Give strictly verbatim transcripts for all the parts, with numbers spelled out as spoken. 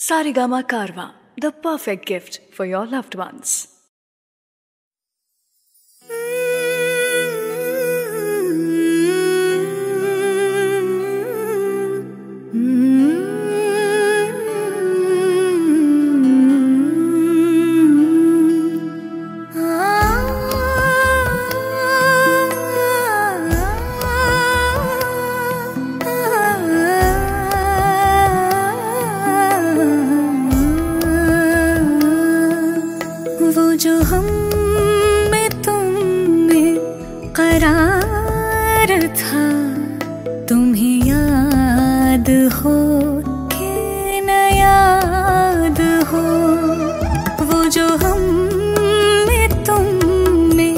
Saregama Karwa, the perfect gift for your loved ones. वो जो हम में तुम में करार था, तुम्हें याद हो कि न याद हो। वो जो हम में तुम में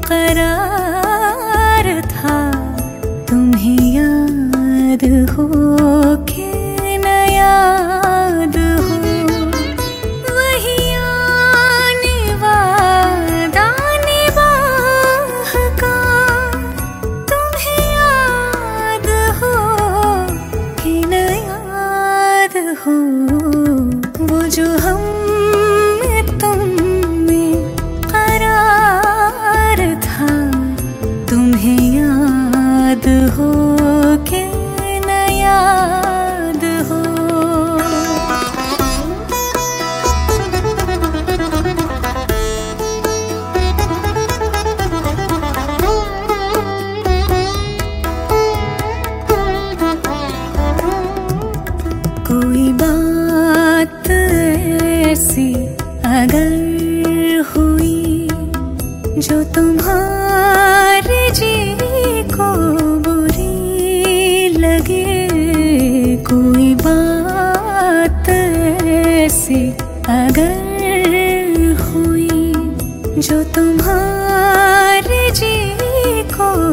करार था, तुम्हें याद हो कि न याद हो। वो जो हम में तुम में करार था, तुम्हें याद हो कि न याद हो। कोई बात ऐसी अगर हुई जो तुम्हारे जी को बुरी लगे, कोई बात ऐसी अगर हुई जो तुम्हारे जी को